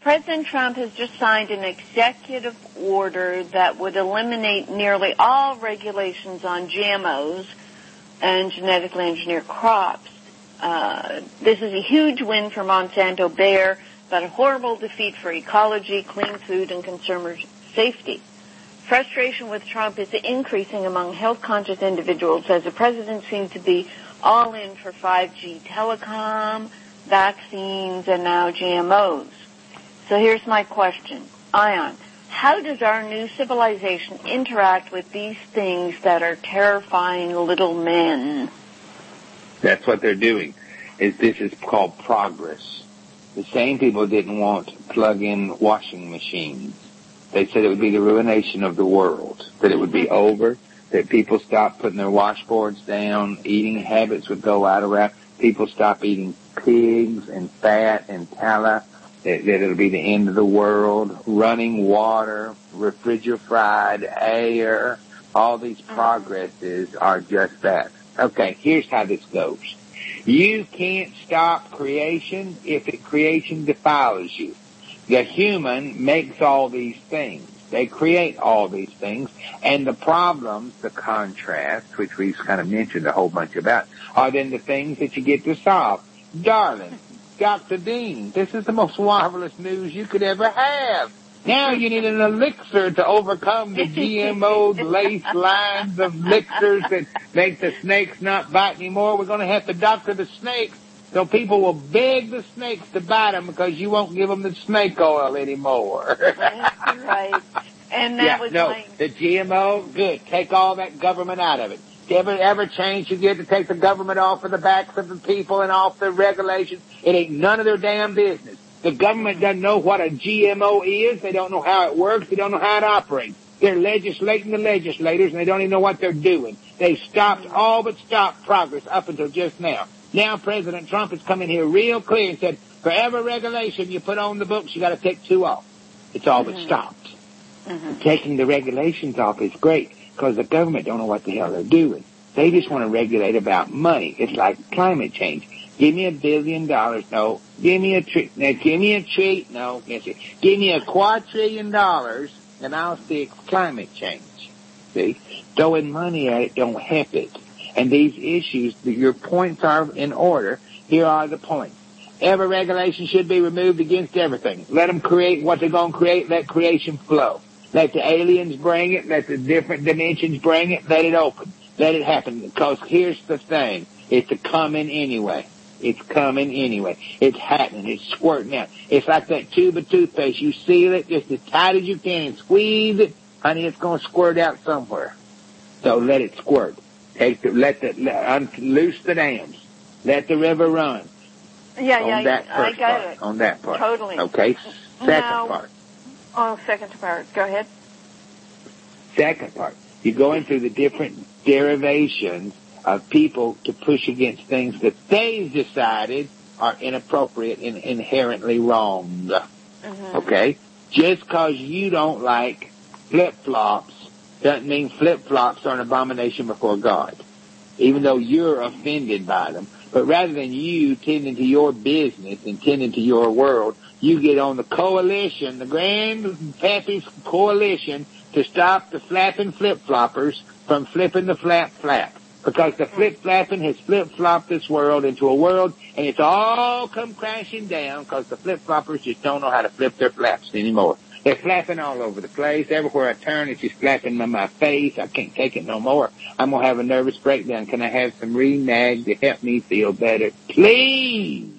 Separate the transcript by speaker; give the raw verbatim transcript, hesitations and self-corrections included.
Speaker 1: President Trump has just signed an executive order that would eliminate nearly all regulations on G M Os and genetically engineered crops. Uh, this is a huge win for Monsanto Bayer, but a horrible defeat for ecology, clean food, and consumer safety. Frustration with Trump is increasing among health-conscious individuals as the president seems to be all in for five G telecom, vaccines, and now G M Os. So here's my question. Ion, how does our new civilization interact with these things that are terrifying little men?
Speaker 2: That's what they're doing. Is this is called progress. The same people didn't want plug-in washing machines. They said it would be the ruination of the world, that it would be over, that people stop putting their washboards down, eating habits would go out around, people stop eating pigs and fat and tallow, that, that it'll be the end of the world, running water, refrigerated air, all these progresses are just that. Okay, here's how this goes. You can't stop creation if it, creation defiles you. The human makes all these things. They create all these things. And the problems, the contrasts, which we've kind of mentioned a whole bunch about, are then the things that you get to solve. Darling, Doctor Dean, this is the most marvelous news you could ever have. Now you need an elixir to overcome the G M O'd laced lines of elixirs that make the snakes not bite anymore. We're going to have to doctor the snakes so people will beg the snakes to bite them because you won't give them the snake oil anymore.
Speaker 1: That's right. And that
Speaker 2: yeah,
Speaker 1: was
Speaker 2: no,
Speaker 1: my...
Speaker 2: the G M O, good. Take all that government out of it. Ever, ever change you get to take the government off of the backs of the people and off the regulations? It ain't none of their damn business. The government doesn't know what a G M O is. They don't know how it works. They don't know how it operates. They're legislating the legislators, and they don't even know what they're doing. They stopped, all but stopped progress up until just now. Now President Trump has come in here real clear and said, for every regulation you put on the books, you got to take two off. It's all but
Speaker 1: Mm-hmm.
Speaker 2: stopped.
Speaker 1: Mm-hmm.
Speaker 2: Taking the regulations off is great because the government don't know what the hell they're doing. They just want to regulate about money. It's like climate change. Give me a billion dollars. No. Give me a treat. No. Give me a treat. No. Give me a quadrillion dollars, and I'll fix climate change. See? Throwing money at it don't help it. And these issues, your points are in order. Here are the points. Every regulation should be removed against everything. Let them create what they're going to create. Let creation flow. Let the aliens bring it. Let the different dimensions bring it. Let it open. Let it happen. Because here's the thing. It's coming anyway. It's coming anyway. It's happening. It's squirting out. It's like that tube of toothpaste. You seal it just as tight as you can and squeeze it. Honey, it's going to squirt out somewhere. So let it squirt. Take the, let the, let, loose the dams. Let the river run.
Speaker 1: Yeah,
Speaker 2: on
Speaker 1: yeah,
Speaker 2: that
Speaker 1: I
Speaker 2: first
Speaker 1: got
Speaker 2: part.
Speaker 1: it.
Speaker 2: On that part.
Speaker 1: Totally.
Speaker 2: Okay. Second
Speaker 1: now,
Speaker 2: part.
Speaker 1: Oh, second part. Go ahead.
Speaker 2: Second part. You're going through the different derivations of people to push against things that they've decided are inappropriate and inherently wrong.
Speaker 1: Mm-hmm.
Speaker 2: Okay? Just because you don't like flip-flops doesn't mean flip-flops are an abomination before God, even though you're offended by them. But rather than you tending to your business and tending to your world, you get on the coalition, the Grand Pappy's coalition, to stop the flapping flip-floppers from flipping the flap-flap. Because the flip-flapping has flip-flopped this world into a world, and it's all come crashing down because the flip-floppers just don't know how to flip their flaps anymore. They're flapping all over the place. Everywhere I turn, it's just flapping in my face. I can't take it no more. I'm going to have a nervous breakdown. Can I have some Renag to help me feel better? Please!